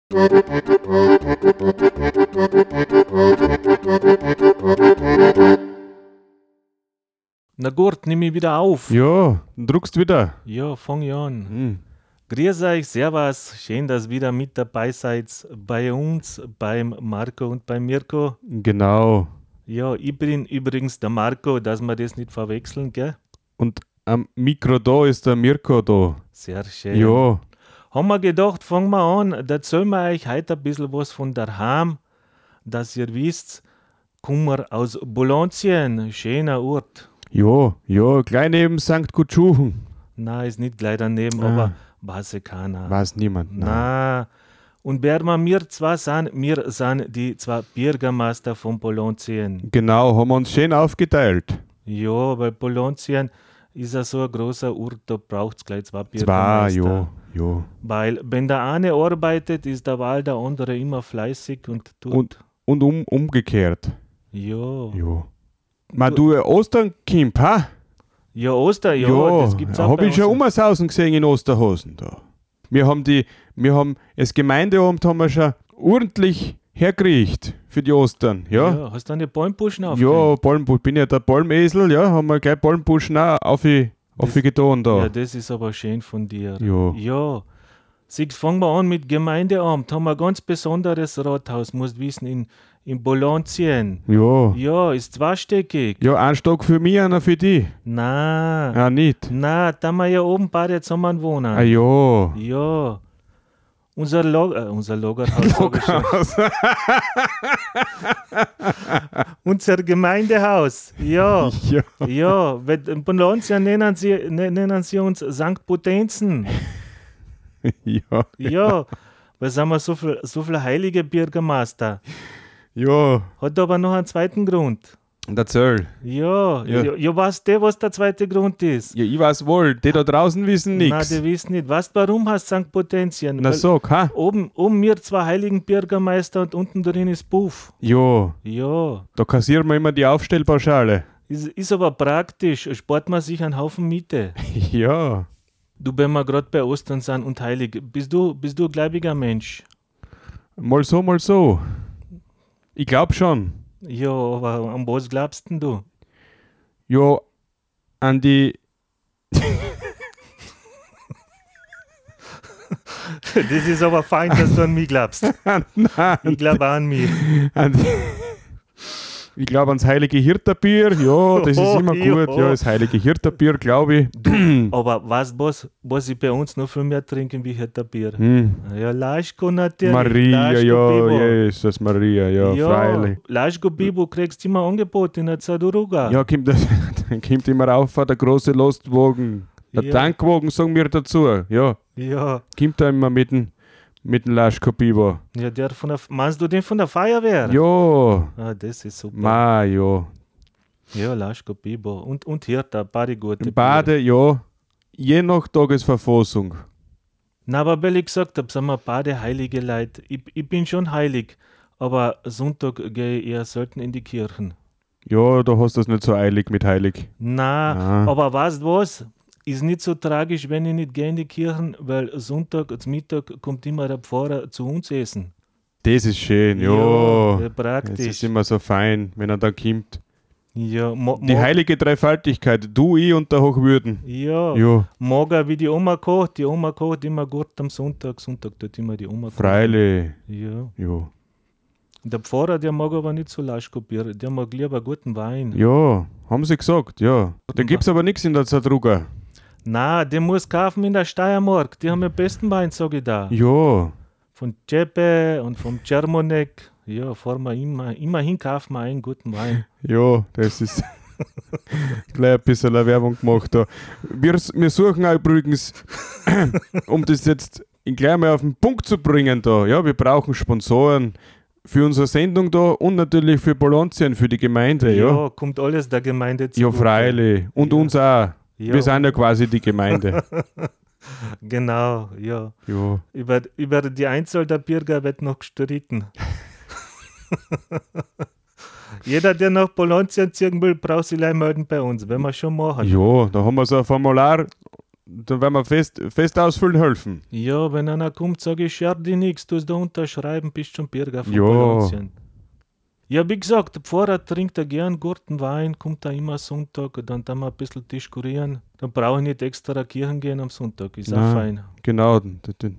Na gut, nimm mich wieder auf. Ja, dann druckst wieder. Ja, fang ich an. Grüß euch, servus, schön, dass ihr wieder mit dabei seid bei uns, beim Marco und beim Mirko. Genau. Ja, ich bin übrigens der Marco, dass wir das nicht verwechseln, gell? Und am Mikro da ist der Mirko da. Sehr schön. Ja, Haben wir gedacht, fangen wir an, da erzählen wir euch heute ein bisschen was von daheim, dass ihr wisst, kommen wir aus Bolonzien, schöner Ort. ja, gleich neben St. Kutschuchen. Nein, ist nicht gleich daneben, Ah. aber weiß ja keiner. Weiß niemand. Nein. Na, und wer wir zwei sind, wir sind die zwei Bürgermeister von Bolonzien. Genau, haben wir uns schön aufgeteilt. Ja, weil Bolonzien ist ja so ein großer Ort, da braucht es gleich zwei Zwei, Bürgermeister. ja. Weil wenn der eine arbeitet, ist derweil der andere immer fleißig und tut. Und umgekehrt. Ja. Ja. Ma du, Ostern kommt, ha? Ja, Oster, ja, das gibt's auch hab bei ich schon uns. Ummershausen gesehen in Osterhosen da. Wir haben das Gemeindeamt haben wir schon ordentlich hergerichtet für die Ostern, ja? Hast du eine Bäumbuschen auf? Ja, Palmbusch, bin ja der Palmesel, ja, haben wir gleich Palmbuschen auch aufgetan da. Ja, das ist aber schön von dir. Ja. Ja. Siehst, fangen wir an mit Gemeindeamt. Haben wir ein ganz besonderes Rathaus, musst wissen, in Bolonzien. Ja. Ja, ist zweistöckig. Ja, ein Stock für mich, einer für die. Na, Ja, nicht. da haben wir ja oben beide zusammen wohnen. Ah ja. Ja. Unser Lagerhaus, sag ich schon. Unser Gemeindehaus. Ja. Ja. Ja, in Bolonzien nennen sie uns St. Potenzen. Ja. Ja, weil sind wir so viel heilige Bürgermeister. Ja. Hat aber noch einen zweiten Grund. Erzähl. Ja, Ja. weißt du, was der zweite Grund ist? Ja, ich weiß wohl, die da draußen wissen Nein, nichts. die wissen nicht. Weißt du, warum heißt St. Potentien? Na Weil sag, ha? oben wir zwei heiligen Bürgermeister und unten drin ist Puff. Ja, Ja, da kassieren wir immer die Aufstellpauschale. ist aber praktisch, spart man sich einen Haufen Miete. Ja. Du, wenn wir gerade bei Ostern sind und heilig, bist du ein gläubiger Mensch? Mal so, mal so. Ich glaub schon. Ja, aber an was glaubst denn du? Ja, an die. Das ist aber fein, dass du an mich glaubst. Nein, Ich glaube an mich. an die. Ich glaube ans heilige Hirterbier. Ja, das ist immer Ja. gut. Ja, das heilige Hirterbier, glaube ich. Aber weißt du, was ich bei uns noch viel mehr trinken wie Bier? Hm. Ja, Laschko natürlich. Maria, Laschko ja, Bibo. Jesus Maria, ja, freilich. Laschko Bibo kriegst du immer Angebot in der Zaduruga. Ja, dann kommt immer rauf, der große Lastwagen. Der Ja. Tankwagen, sagen wir dazu. Ja, Ja, kommt da immer mit dem Laschko Biber. ja, der von der, meinst du den von der Feuerwehr? Ja, Ah, das ist super. ja. Ja, Laschko Bibo. Und Hirta, beide gute Bade, ja. Je nach Tagesverfassung. Na, aber weil ich gesagt habe, sind wir beide heilige Leute. Ich bin schon heilig, aber Sonntag gehe ich eher selten in die Kirchen. Ja, da hast du es nicht so eilig mit heilig. Na, Ah. aber weißt du was? Ist nicht so tragisch, wenn ich nicht gehe in die Kirchen, weil Sonntag zum Mittag kommt immer der Pfarrer zu uns essen. Das ist schön, ja. Ja, praktisch. Es ist immer so fein, wenn er da kommt. Ja, Die heilige Dreifaltigkeit, du, ich und der Hochwürden. Ja, Ja, mag auch wie die Oma kocht. Die Oma kocht immer gut am Sonntag. Sonntag tut immer die Oma kochen. freilich. Ja. Ja. Der Pfarrer, der mag aber nicht so Laschko Bier. Der mag lieber guten Wein. Ja, haben sie gesagt, ja. Da gibt es aber nichts in der Zadruga. Na, den muss kaufen in der Steiermark. Die haben den besten Wein, sag ich da. Ja, Von Cepe und vom Czermonek. Ja, fahren wir immerhin kaufen wir einen guten Wein. ja, das ist gleich ein bisschen eine Werbung gemacht da. Wir suchen auch übrigens, um das jetzt gleich mal auf den Punkt zu bringen da, ja, wir brauchen Sponsoren für unsere Sendung da und natürlich für Bolonzien, für die Gemeinde, ja. Kommt alles der Gemeinde zu. Ja, freilich. Und Ja. uns auch. Ja. Wir sind ja quasi die Gemeinde. Genau, ja. Ja. Über die Einzahl der Bürger wird noch gestritten. Jeder, der nach Bolonzien ziehen will, braucht sich gleich melden bei uns, wenn wir schon machen. Ja, da haben wir so ein Formular dann werden wir fest ausfüllen helfen. Ja, wenn einer kommt, sage ich, scher dir nichts, du da unterschreiben, bist schon Bürger von Ja. Bolontien. Ja, wie gesagt, der Pfarrer trinkt gern guten Wein, kommt da immer Sonntag, dann wir ein bisschen diskurieren. Dann brauche ich nicht extra Kirchen gehen am Sonntag, ist auch Nein. fein. Genau, den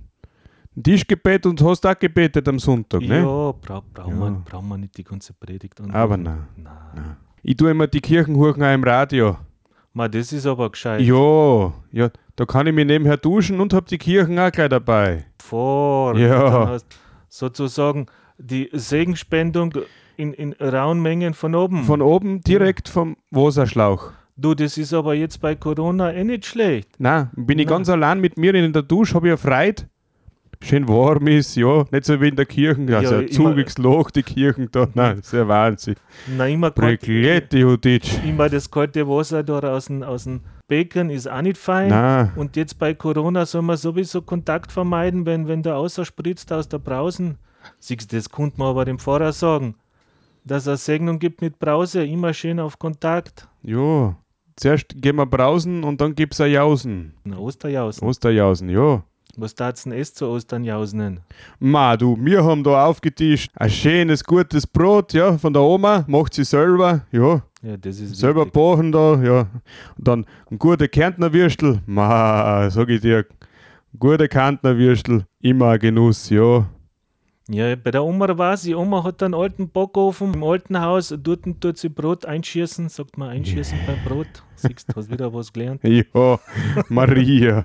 Tischgebet und hast auch gebetet am Sonntag, ne? Ja, brauchen wir nicht die ganze Predigt an. Aber nein. Nein. Ich tue immer die Kirchenhuchen auch im Radio. Ma, das ist aber gescheit. Ja, da kann ich mich nebenher duschen und hab die Kirchen auch gleich dabei. Vor. Ja. Dann hast sozusagen die Segenspendung in rauen Mengen von oben. Von oben direkt vom Wasserschlauch. Du, das ist aber jetzt bei Corona nicht schlecht. Nein, bin ich Nein. ganz allein mit mir in der Dusche, habe ich ja Freude. Schön warm ist, ja, nicht so wie in der Kirche, also Ja, ein zugiges Loch, die Kirchen da, nein, das ist ja Wahnsinn. Na, immer Prägliette, Juditsch. immer das kalte Wasser da aus dem Becken ist auch nicht fein. Nein, Und jetzt bei Corona soll man sowieso Kontakt vermeiden, wenn der außer spritzt aus der Brausen. Siehst du, das konnte man aber dem Pfarrer sagen, dass er Segnung gibt mit Brause, immer schön auf Kontakt. ja. Zuerst gehen wir brausen und dann gibt's ein Jausen. Na, Osterjausen. Osterjausen, ja. Was tat's denn erst zu Osternjausen? Ma, du, wir haben da aufgetischt ein schönes, gutes Brot, ja, von der Oma, macht sie selber, ja. Ja, das ist Selber wichtig. backen da, ja. Und dann ein guter Kärntner Würstel, ma, sag ich dir, guter Kärntner Würstel, immer ein Genuss, ja. Ja, bei der Oma weiß ich, Oma hat einen alten Backofen im alten Haus, dort tut sie Brot einschießen, sagt man einschießen beim Brot. Siehst du, hast wieder was gelernt. Ja, Maria.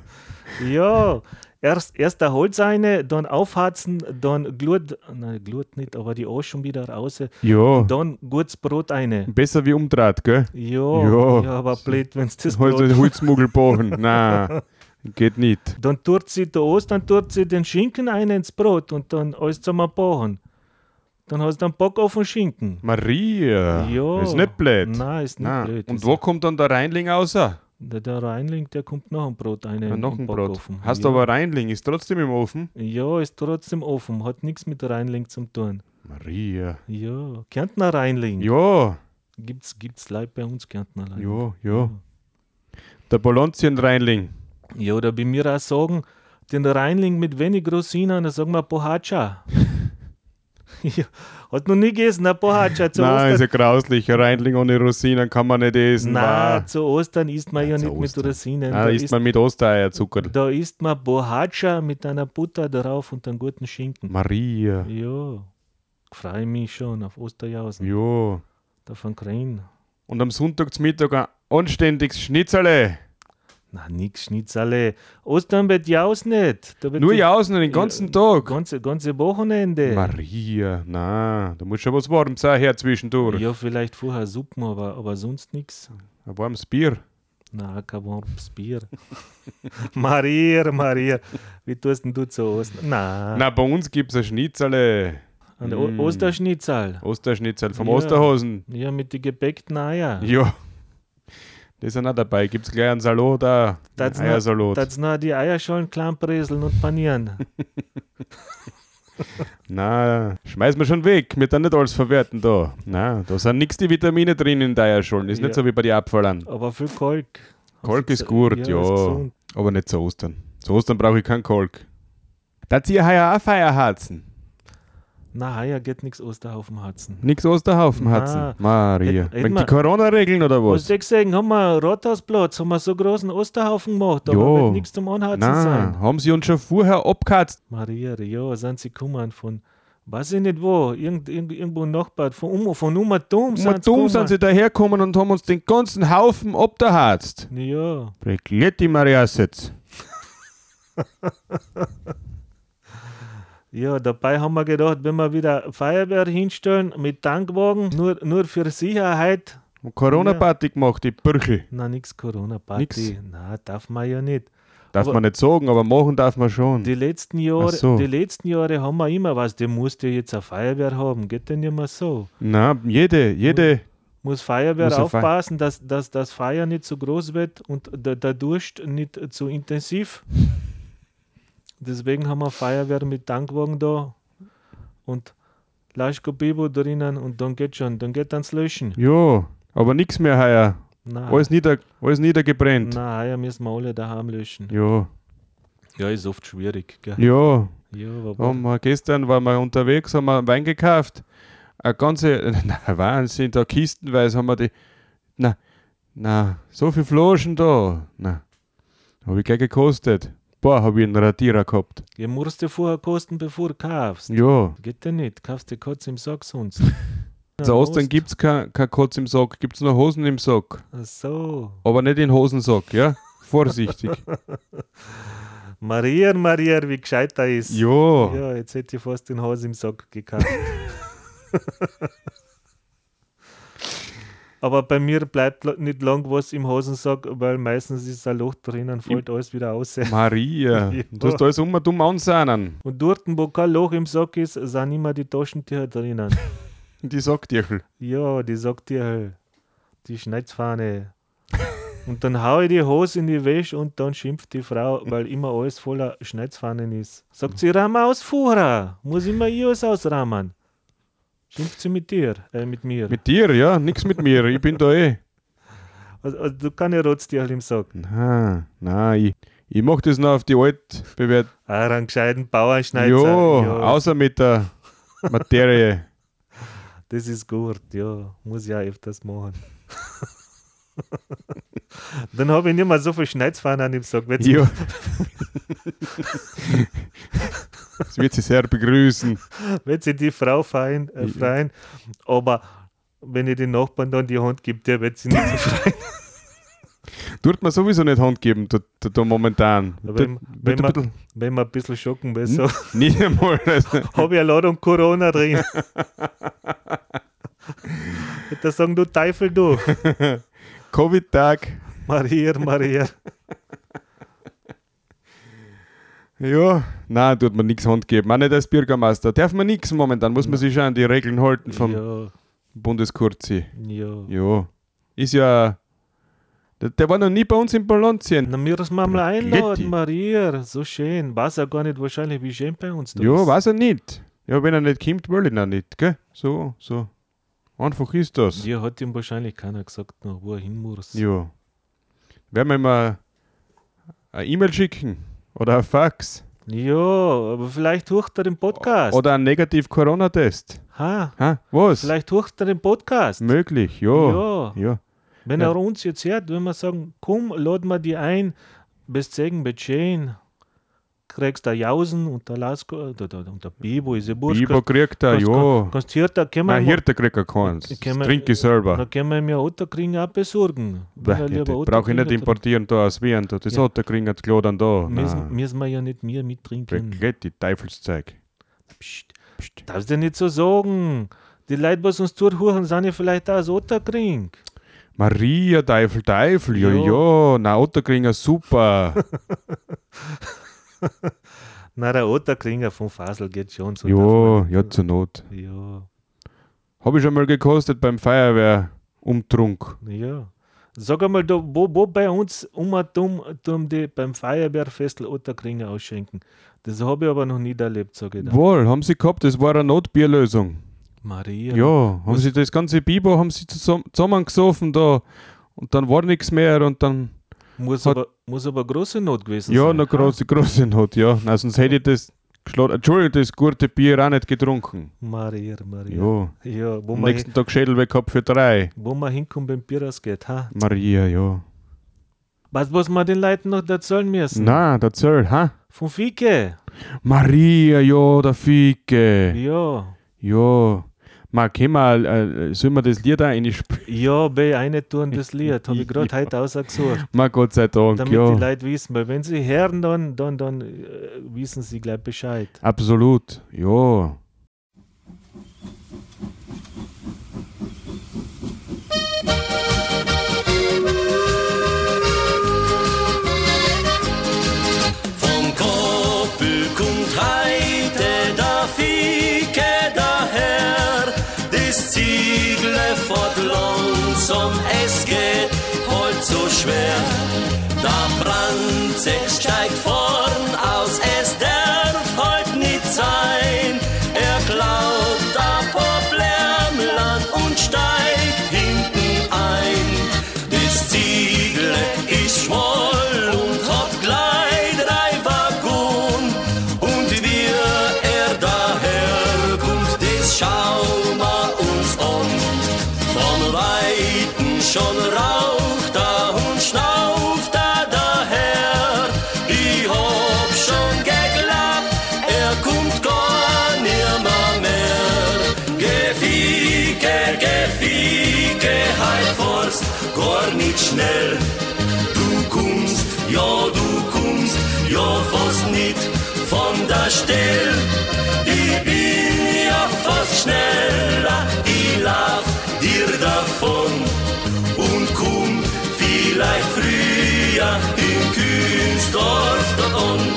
Ja, erst der Holz eine, dann aufhatzen, dann Glut nicht, aber die Asche schon wieder raus. Ja, Dann gutes Brot eine. besser wie umdraht, gell? Ja, Ja. aber blöd, wenn es das Also Brot... den Holzmuggel backen, nein, geht nicht. Dann tut sie der Ostern, tut sie den Schinken ein ins Brot und dann alles zum Backen. Dann hast du einen Backofen Schinken. Maria, Ja. ist nicht blöd. Nein, ist nicht Nein. blöd. Und Das- wo kommt dann der Reinling außer? Der Reinling, der kommt nach dem Brot ein. Ja, noch im ein Brot. Backofen. Hast ja. aber Reinling, ist trotzdem im Ofen? Ja, ist trotzdem offen, hat nichts mit Reinling zu tun. Maria. Ja, Kärntner Reinling. Ja, Gibt's Leute bei uns, Kärntner Reinling. ja. Der Bolontien-Reinling. Ja, oder bei mir auch sagen, den Reinling mit wenig Rosinen, dann sagen wir Bohatscha. Ja, hat noch nie gegessen, ein Bohatscha zu Nein, ist Ostern. ja grauslich. Ein Reinling ohne Rosinen kann man nicht essen. Nein, zu Ostern isst man ja zu nicht mit Ostern. Rosinen. Da isst man mit Ostereierzucker. Da isst man Bohatscha mit einer Butter drauf und einem guten Schinken. Maria. Ja, freue mich schon auf Osterjausen. Ja. Davon kriegen. Und am Sonntag zum Mittag ein anständiges Schnitzel. Na, nix Schnitzel. Ostern wird Jaus nicht. Da wird Nur die- jausen den ganzen Tag. Ganze Wochenende. Maria, nein, da muss schon was Warmes sein her zwischendurch. Ja, vielleicht vorher Suppen, aber sonst nichts. Ein warmes Bier. Na, kein warmes Bier. Maria, wie tust denn du zu Ostern? Na, Na, bei uns gibt es ein Schnitzel. ein Osterschnitzel. Osterschnitzel vom Ja. Osterhasen. Ja, mit den gebackten Eier. Ja. Die sind auch dabei. Gibt es gleich einen Salat da. Das Einen Eiersalat. Das noch die Eierschalen klein bräseln und panieren. Nein, schmeißen wir schon weg. Wir dann nicht alles verwerten da. Nein, da sind nichts die Vitamine drin in der Eierschalen. Ist Ja. nicht so wie bei den Abfallern. Aber viel Kalk. Kalk ist gut, Ist ja. gesund. Aber nicht zu Ostern. Zu Ostern brauche ich keinen Kalk. Da ihr heuer auch Feierharzen. Na, heuer geht nichts Osterhaufenhatzen. Nix Osterhaufenharzen. Na. Maria. Hätt Wegen wir- die Corona-Regeln oder Hast was? du gesehen, haben wir Rathausplatz, haben wir so großen Osterhaufen gemacht, aber Ja. wird nichts zum Anharzen Nein, sein. haben sie uns schon vorher abgehatzt. Maria, ja, sind sie gekommen von, weiß ich nicht wo, irgendwo Nachbar, von Umatum Und dumm sind sie dahergekommen und haben uns den ganzen Haufen abgehatzt. Ja, Prägliette Maria Setz. ja, dabei haben wir gedacht, wenn wir wieder Feuerwehr hinstellen mit Tankwagen, nur für Sicherheit, Und Corona-Party gemacht, die Bürchel. na nix Corona-Party, Nix. na, darf man ja nicht. Darf Aber- man nicht sagen, aber machen darf man schon. Die letzten Ach so. Jahre haben wir immer was, der musste jetzt eine Feuerwehr haben, geht denn nicht mehr so. Na, jede. Muss Feuerwehr Muss eine aufpassen, dass das Feuer nicht zu groß wird und der Durst nicht zu intensiv. Deswegen haben wir Feuerwehr mit Tankwagen da und Laschko Bibo drinnen und dann geht schon, dann geht ans Löschen. Ja, aber nichts mehr heuer. Nein. Alles niedergebrennt. Nein, ja, müssen wir alle daheim löschen. Ja. Ja, ist oft schwierig, gell? Ja. Aber Gestern waren wir unterwegs, haben wir Wein gekauft. Eine ganze, Wahnsinn, da kistenweise haben wir die, so viele Flaschen da. Habe ich gleich gekostet. Boah, habe ich einen Radierer gehabt. ihr musst dir vorher kosten, bevor du kaufst. Ja. Geht ja nicht, kaufst dir Katz im Sack sonst. Zu Ostern gibt es kein Kotz im Sack, gibt es nur Hosen im Sack. Ach so. Aber nicht in Hosensack, ja? Vorsichtig. Maria, wie gescheit er ist. Ja. Ja, jetzt hätte ich fast den Hase im Sack gekauft. Aber bei mir bleibt nicht lang was im Hosensack, weil meistens ist ein Loch drinnen, fällt alles wieder raus. Maria, Ja. du hast alles dumm ansahnen. Und dort, wo kein Loch im Sack ist, sind immer die Taschentücher drinnen. Die Sackdirchel. Ja, die sagt dir, die Schneidfahne. Und dann hau ich die Hose in die Wäsche und dann schimpft die Frau, weil immer alles voller Schneidfahnen ist. Sagt sie, rahm aus, Fuhrer, muss immer ich alles ausrahmen. Schimpft sie mit dir, mit mir. Mit dir, ja? Nix mit mir, ich bin da eh. Also, du kannst ja Rotztierl im Sack. Nein, ich mach das noch auf die altbewährt. Einen gescheiten Bauernschneider. Ja, außer mit der Materie. Das ist gut, ja. Muss ich auch öfters machen. Dann habe ich nicht mehr so viel Schneidfahnen im Sack. Ja. Das wird sie sehr begrüßen. Wenn sie die Frau freien. Aber wenn ich den Nachbarn dann die Hand gebe, der wird sie nicht so freuen. Tut man sowieso nicht Hand geben, da momentan. Wenn man ein bisschen schocken will, so Nicht einmal. habe ich eine Ladung Corona drin. Da sagen, du Teufel, du. Covid-Tag. Maria. Ja, nein, tut man nichts Hand geben. Auch nicht als Bürgermeister. Darf man nichts momentan, muss man sich schon an die Regeln halten vom Ja, Bundeskurzi. ja. Ja. Ist ja. Der war noch nie bei uns in Balancien. Na, wir müssen mal einladen, Letti. Maria. So schön. Weiß er gar nicht wahrscheinlich, wie schön bei uns da Ja, ist. weiß er nicht. Ja, wenn er nicht kommt, will ich ihn auch nicht, gell? So. Einfach ist das. Dir hat ihm wahrscheinlich keiner gesagt, noch, wo er hin muss. Ja. Werden wir mal eine E-Mail schicken? Oder ein Fax? Ja, aber vielleicht hört er den Podcast. Oder einen Negativ-Corona-Test? Ha, Was? vielleicht hört er den Podcast. Möglich, ja. Wenn Ja. er uns jetzt hört, wenn wir sagen, komm, laden wir die ein, bist sagen, betschehen, kriegst du Jausen und der Lasko, und der Bibo ist ja Bursch. Biber kriegt er, ja. Kannst Hirte, können wir Nein, ihm- Hirte kriegt er keins. Das Können wir- trinke ich selber. dann können wir mir Otterkring auch besorgen. Wenn er lieber Brauche ich Otterkring nicht trinkt. importieren da aus Wien. Da. Das Ja. hat der Kringer klar dann da. Müssen wir ja nicht mehr mittrinken. Geht die Teufelszeug. Psst, darfst du nicht so sagen. Die Leute, was uns zuhören, sind ja vielleicht auch aus Otterkring. Maria, Teufel, ja. Ja. Na, Otterkringer, super. Na, der Otterkringer vom Fasel geht schon so. darf man- Ja, zur Not. Ja, Habe ich schon mal gekostet beim Feuerwehrumtrunk. ja. Sag einmal, da, wo bei uns tun die beim Feuerwehrfestel Otterkringer ausschenken. Das habe ich aber noch nie erlebt, sage ich da. Wohl, haben sie gehabt, das war eine Notbierlösung. Maria. Ja, haben Was- sie das ganze Biber haben sie zusammengesoffen da und dann war nichts mehr und dann, Muss hat- aber große Not gewesen ja, sein. noch große Not, ja. Na, sonst hätte ich das geschlagen. Entschuldigung, das gute Bier auch nicht getrunken. Maria. Ja. Ja, wo Am man, nächsten Tag Schädel weg gehabt für 3. wo man hinkommt, beim Bier ausgeht. Ha? Maria, ja. Was wir den Leuten noch erzählen müssen? Na, der Zöll, ha? Vom Fike. Maria, ja, der Fike. Ja. Ja. Ma, sollen wir das Lied auch reinspielen? Ja, bei eine tun das Lied. Habe ich gerade heute ausgesucht. Ma, Gott sei Dank, Damit ja. die Leute wissen. Weil wenn sie hören, dann wissen sie gleich Bescheid. Absolut, ja. Vom Koppel kommt heute der Fike daher, das Ziegle fort langsam, es geht halt so schwer. Der Franzek steigt vorn aus, es darf halt nicht sein. Er glaubt ein Problemland und steigt hinten ein. Das schnell. Du kommst ja fast nicht von der Stelle. Ich bin ja fast schneller, ich lauf dir davon und komm vielleicht früher in Künsdorf dort an.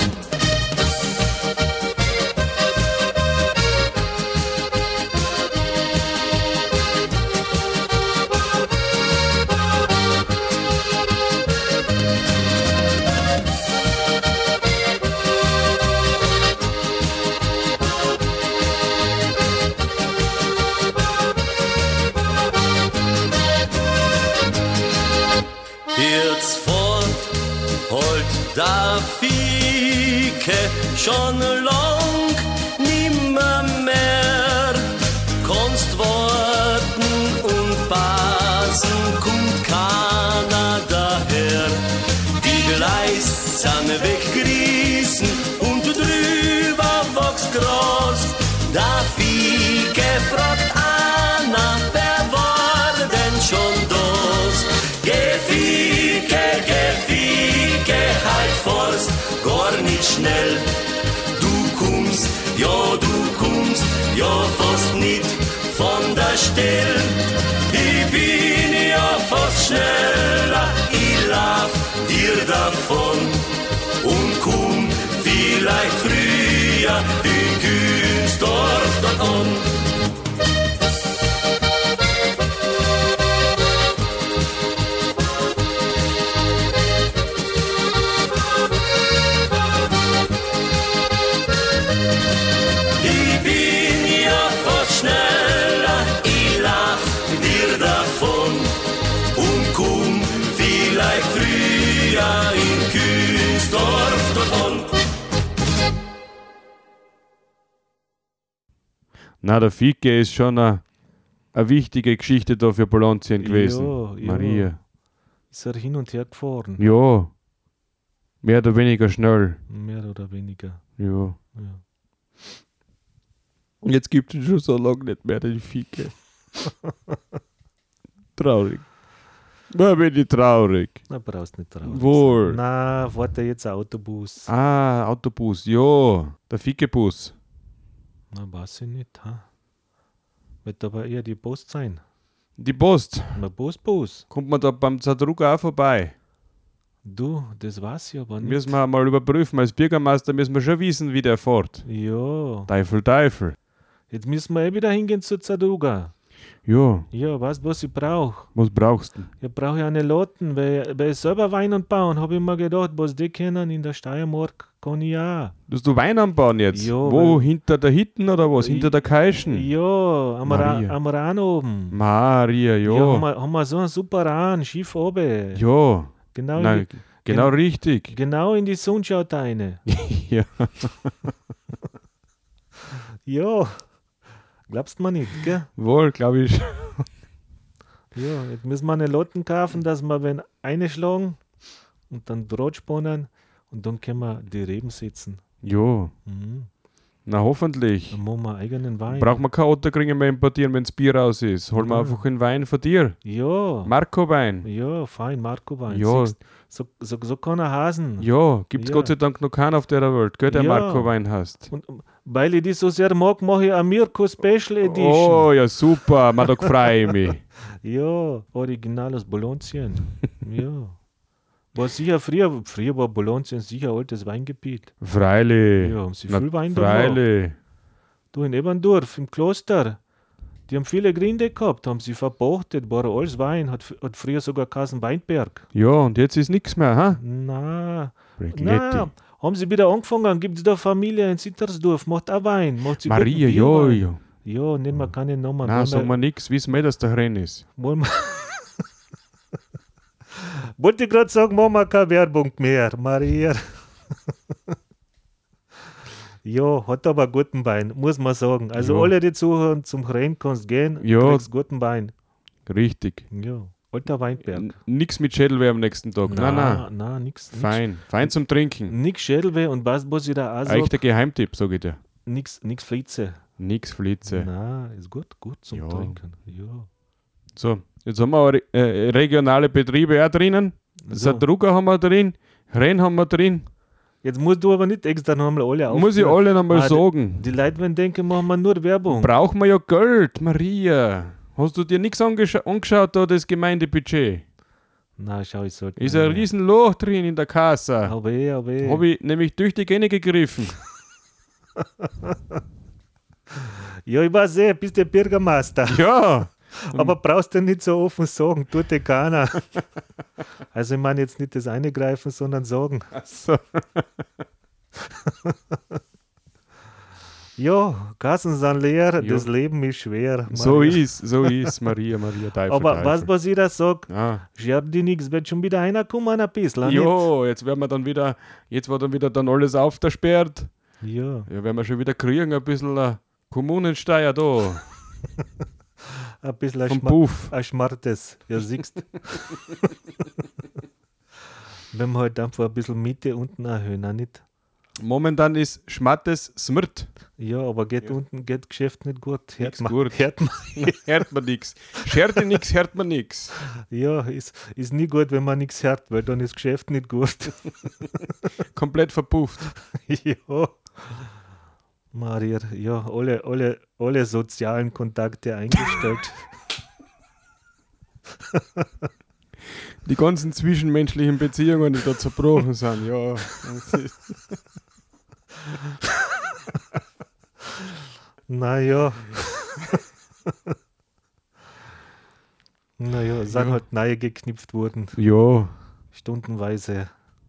Jetzt fort, holt der Fieke schon lang nimmer mehr. Kannst warten und passen, kommt keiner daher. Die Gleis sind weggerissen und drüber wächst Gras. Der Fieke fragt Anna, wer war denn schon das? Gefieke, halt forst, gar nicht schnell. Du kommst ja fast nicht von der Stelle. Ich bin ja fast schneller, ich lauf dir davon und komm vielleicht früher in Künsdorf dort an. In Künsdorf davon. Na, der Fieke ist schon eine wichtige Geschichte da für Polonzien gewesen. Ja. Maria. Ist er hin und her gefahren? Ja. Mehr oder weniger schnell. Mehr oder weniger. Ja. Ja. Und jetzt gibt es schon so lange nicht mehr den Fieke. Traurig. Da bin ich traurig. Na, brauchst nicht traurig. Wohl. Na, warte jetzt Autobus. Ah, Autobus, ja. Der Fickebus. Na, weiß ich nicht, ha? Wird aber eher die Post sein. Die Post. Na, Bus. Kommt man da beim Zadrucker auch vorbei? Du, das weiß ich aber nicht. Müssen wir mal überprüfen. Als Bürgermeister müssen wir schon wissen, wie der fährt. Ja. Teufel. Jetzt müssen wir wieder hingehen zu Zadruga. Ja. Ja, weißt du, was ich brauche? Was brauchst du? Ich brauche ja eine Lotten, weil ich selber Wein anbauen, habe ich mir gedacht, was die können in der Steiermark, kann ich auch. Dass du Wein anbauen jetzt? Ja, wo? Hinter der Hitten oder was? Hinter der Keischen? Ja, am Maria. Rahn oben. Maria, ja. Ja, haben wir so einen super Rahn, schief oben. Ja. Genau, Nein, genau richtig. genau in die Sonnenschau rein. Ja. Ja. Glaubst du mir nicht, gell? Wohl, glaube ich. Ja, jetzt müssen wir eine Lotten kaufen, dass wir wenn einschlagen und dann Draht spannen und dann können wir die Reben setzen. Ja. Mhm. Na, hoffentlich. Dann machen wir eigenen Wein. Braucht man kein Otterkringer mehr importieren, wenn das Bier raus ist. Holen wir Ja. einfach einen Wein von dir. Ja. Marco-Wein. Ja, fein, Marco-Wein. Ja. Siehst, so kann er hasen. Ja, gibt es Ja. Gott sei Dank noch keinen auf der Welt, gell, der Ja. Marco-Wein hast. Und weil ich die so sehr mag, mache ich eine Mirko Special Edition. Oh, ja, super. Da freue ich mich. Ja, original aus Bolonzien. Ja. War sicher früher war Bolonzien sicher altes Weingebiet. Freilich. Ja, haben sie Na, viel Wein da freilich. Du in Eberndorf, im Kloster, die haben viele Grinde gehabt, haben sie verpachtet, war alles Wein, hat früher sogar Kassen Weinberg. Ja, und jetzt ist nichts mehr, ha? Na, Regletti. haben sie wieder angefangen, gibt es da Familie in Sittersdorf, macht auch Wein, macht sie Maria, guten ja, Bierwein. ja. Ja, nennen wir keine Namen. Nein, sagen wir nichts, wissen wir, dass der Renn ist. Wollte ich gerade sagen, machen wir keine Werbung mehr, Maria. Ja, hat aber guten Wein, muss man sagen. Also Ja. alle, die zuhören, zum Renn kannst gehen, Ja. kriegst guten Wein. Richtig. Ja, alter Weinberg. Nix mit Schädelweh am nächsten Tag. Nein. Nein, nix. Fein. Fein zum Trinken. Nix Schädelweh und weißt du, was ich da auch Echt sage? der Geheimtipp, sage ich dir. Nix Flitze. Nix Flitze. Nein, ist gut zum Ja. Trinken. Ja. So, jetzt haben wir aber regionale Betriebe auch drinnen. So. Drucker haben wir drin, Renn haben wir drin. Jetzt musst du aber nicht extra noch einmal alle aufzählen. Muss ich alle nochmal Ah, sagen. Die Leute werden denken, machen wir nur Werbung. Brauchen wir ja Geld, Maria. Hast du dir nichts angeschaut, da das Gemeindebudget? Na, schau, ich sollte. Ist ein Riesenloch drin in der Kasse. Aber Habe ich nämlich tüchtig gegriffen. Ja, ich weiß bist der Bürgermeister. Ja. Aber brauchst du nicht so offen sagen, tut dir keiner. Also ich meine jetzt nicht das Eingreifen, sondern sagen. Also, Ja, Kassen sind leer, Ja. das Leben ist schwer. so Maria. ist Maria, Teufel. Aber Teufel. was ich da sage, Ah. schert die nichts, wird schon wieder einer kommen, ein bisschen. nicht? Jo, jetzt werden wir dann wieder, dann alles aufgesperrt. Ja, Ja, werden wir schon wieder kriegen, ein bisschen Kommunensteuer da. ein bisschen Vom Puff. ein Schmartes. Ja, siehst wenn wir halt einfach ein bisschen Miete unten erhöhen, auch nicht? Momentan ist Schmattes Smirt. Ja, aber geht unten, geht Geschäft nicht gut. Nix gut. Hört man. Hört man nix. Scherte nix, hört man nix. Ja, ist nie gut, wenn man nichts hört, weil dann ist Geschäft nicht gut. Komplett verpufft. Ja. Maria, ja, alle sozialen Kontakte eingestellt. Die ganzen zwischenmenschlichen Beziehungen, die da zerbrochen sind, ja. Das ist- Naja. Naja, sind Ja. halt neue geknüpft worden, Ja. stundenweise.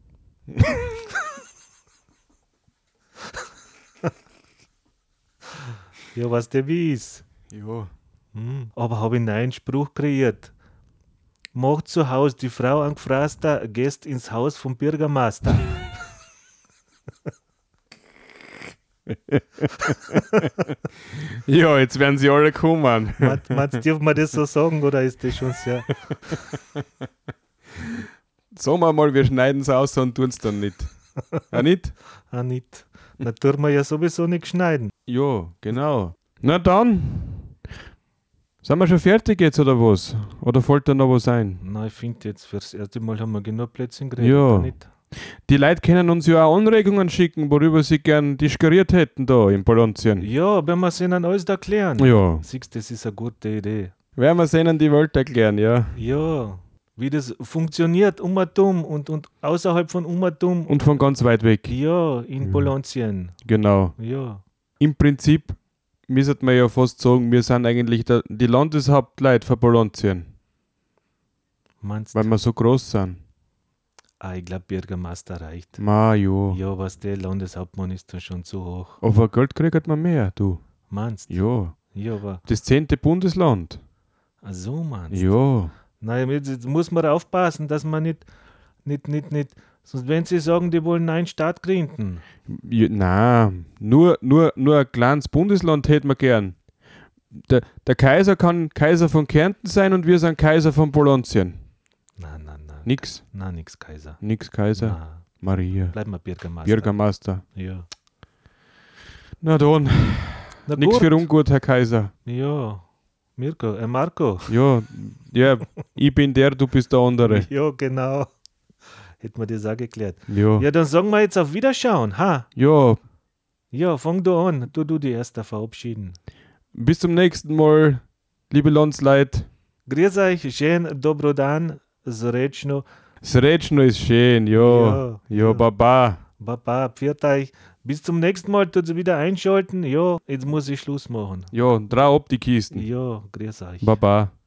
Ja, was der wie ist. Ja. Aber habe ich einen neuen Spruch kreiert. Macht zu Hause die Frau angefrasster, gehst ins Haus vom Bürgermeister. Ja, jetzt werden sie alle kommen. Meinst du, dürfen wir das so sagen oder ist das schon sehr. Sagen wir mal, wir schneiden es aus und tun es dann nicht. Ja, nicht? Ah, nicht. Da tun wir ja sowieso nicht schneiden. Ja, genau. Na dann. Sind wir schon fertig jetzt oder was? Oder fällt da noch was ein? Na, ich finde jetzt fürs erste Mal haben wir genug Plätzchen geredet. Ja. oder nicht? Die Leute können uns ja auch Anregungen schicken, worüber sie gern diskutiert hätten da in Polonzien. Ja, wenn wir es ihnen alles erklären. Ja. Siehst du, das ist eine gute Idee. Werden wir ihnen die Welt erklären, ja. Ja, wie das funktioniert, Umatum und außerhalb von Umatum. Und von ganz weit weg. Ja, in Polonzien. Genau. Ja. Im Prinzip müsste man ja fast sagen, wir sind eigentlich die Landeshauptleute von Polonzien, Meinst weil du? wir so groß sind. Ich glaube, Bürgermeister reicht. Ma, jo. Ja, was der Landeshauptmann ist dann schon zu hoch. Aber Geld kriegt man mehr, du. Meinst du? Ja. Ja, aber. Das 10. Bundesland. Ach so meinst du? Ja. Nein, jetzt muss man aufpassen, dass man nicht. Sonst, wenn sie sagen, die wollen einen Staat gründen. Ja, nein, nur ein kleines Bundesland hätten wir gern. Der Kaiser kann Kaiser von Kärnten sein und wir sind Kaiser von Polonzien. Nein. Nix. Nein, nix, Kaiser. Nix Kaiser. Nein, Maria. bleib mal Bürgermeister. Bürgermeister. Ja. Na dann, Na nix gut. für ungut, Herr Kaiser. Ja. Marco. Ja, ich bin der, du bist der andere. Ja, genau. Hätten wir das auch geklärt. Ja. Ja, dann sagen wir jetzt auf Wiederschauen, ha? Ja, Ja, fang du an. Du die erste verabschieden. bis zum nächsten Mal, liebe Landsleit. Grüß euch, schön, dobro dan, zrečno, Srečno ist schön, ja. Ja, Baba. Baba, pfiat euch. Bis zum nächsten Mal, tut wieder einschalten. Ja, jetzt muss ich Schluss machen. Ja, drei ab die Kisten. Ja, grüß euch. Baba.